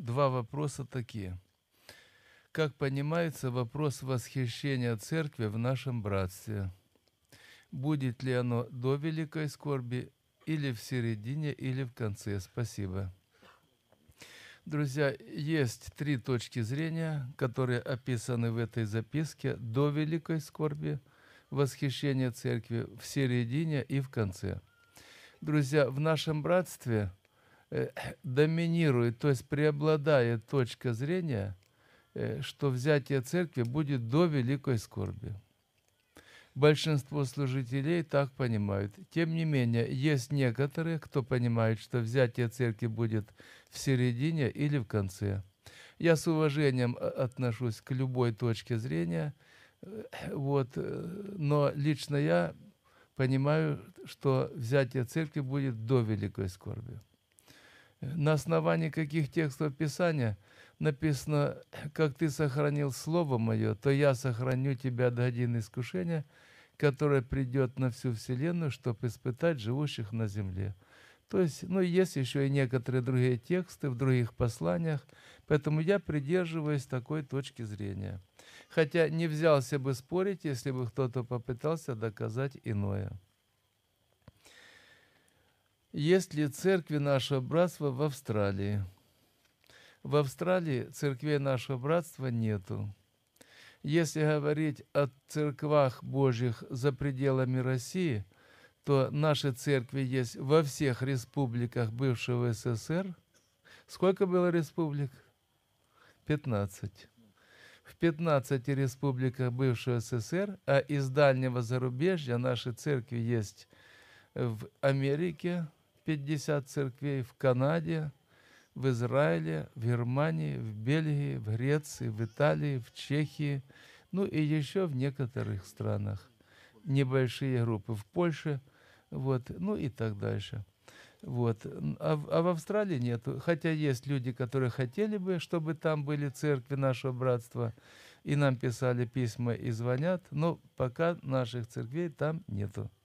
два вопроса такие. Как понимается вопрос восхищения церкви в нашем братстве? Будет ли оно до великой скорби, или в середине, или в конце? Спасибо. Друзья, есть три точки зрения, которые описаны в этой записке: до великой скорби, восхищение церкви, в середине и в конце. Друзья, в нашем братстве доминирует, то есть преобладает точка зрения, что взятие церкви будет до великой скорби. Большинство служителей так понимают. Тем не менее, есть некоторые, кто понимает, что взятие церкви будет в середине или в конце. Я с уважением отношусь к любой точке зрения, но лично я понимаю, что взятие церкви будет до великой скорби. На основании каких текстов Писания написано: «Как ты сохранил Слово Мое, то я сохраню тебя до годины искушения, которое придет на всю вселенную, чтобы испытать живущих на земле». То есть, есть еще и некоторые другие тексты в других посланиях, поэтому я придерживаюсь такой точки зрения. Хотя не взялся бы спорить, если бы кто-то попытался доказать иное. Есть ли церкви нашего братства в Австралии? В Австралии церквей нашего братства нету. Если говорить о церквах Божьих за пределами России, то наши церкви есть во всех республиках бывшего СССР. Сколько было республик? 15. В 15 республиках бывшего СССР, а из дальнего зарубежья наши церкви есть в Америке 50 церквей, в Канаде, в Израиле, в Германии, в Бельгии, в Греции, в Италии, в Чехии, и еще в некоторых странах. Небольшие группы в Польше, и так дальше. А в Австралии нету. Хотя есть люди, которые хотели бы, чтобы там были церкви нашего братства, и нам писали письма и звонят, но пока наших церквей там нету.